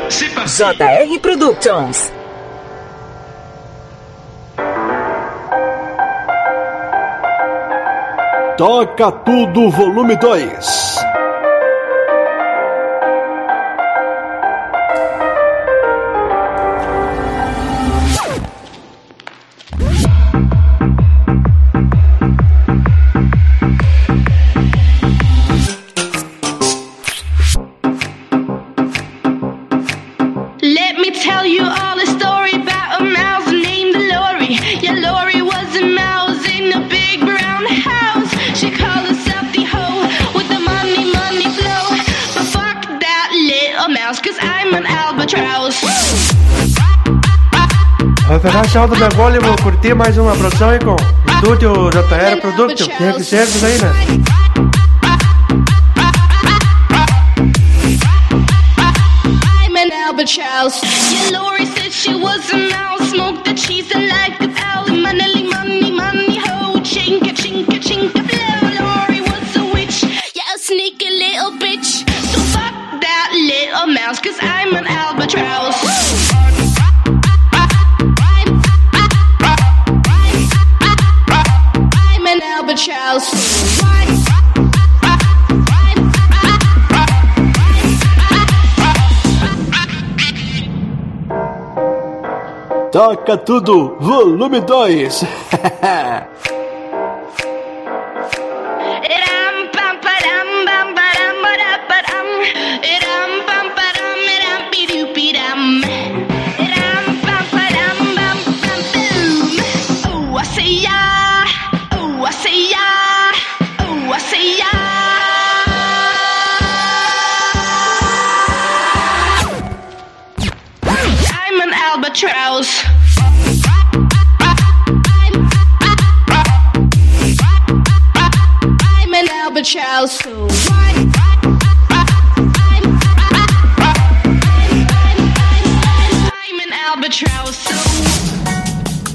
JR Productions. Toca Tudo, volume 2. Let me tell you all a story about a mouse named Lori. Yeah, Lori was a mouse in a big brown house. She called herself the hoe with the money, money flow. But fuck that little mouse, cause I'm an albatross. Vou pegar esse alto da gola e vou curtir mais uma produção aí com Estúdio JR Production. Tem que ser isso aí, né? Albatross. Yeah, Lori said she was a mouse, smoked the cheese and like a owl. Money, money, money, ho, chinka, chinka, chinka, blow. Lori was a witch, yeah, a sneaky little bitch. So fuck that little mouse, cause I'm an albatross. I'm an albatross. Toca Tudo, volume 2. I'm an albatross. I'm an albatross.